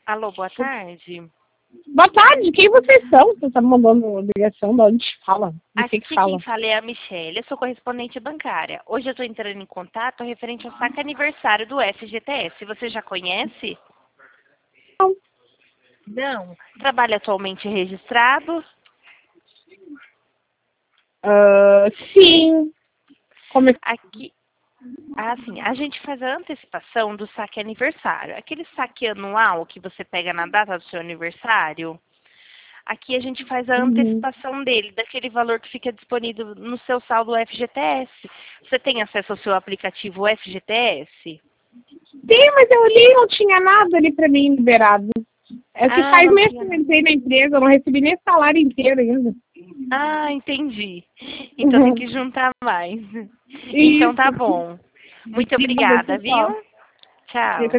Alô, boa tarde. Boa tarde, quem vocês são? Você tá me mandando ligação, de onde fala? Aqui Que fala. quem fala é a Michelle, eu sou correspondente bancária. Hoje eu estou entrando em contato referente ao saque aniversário do FGTS. Você já conhece? Não. Não. Trabalha atualmente registrado? Sim. Como é... Aqui, assim, a gente faz a antecipação do saque aniversário. Aquele saque anual que você pega na data do seu aniversário. Aqui a gente faz a antecipação dele, daquele valor que fica disponível no seu saldo FGTS. Você tem acesso ao seu aplicativo FGTS? Sim, mas eu olhei e não tinha nada ali pra mim liberado. É que faz Não mês tinha que eu nada. entrei na empresa, eu não recebi nem salário inteiro ainda. Entendi. Então tem que juntar mais. Então tá Isso. bom. Muito Obrigada, obrigada, viu? pessoal. Tchau.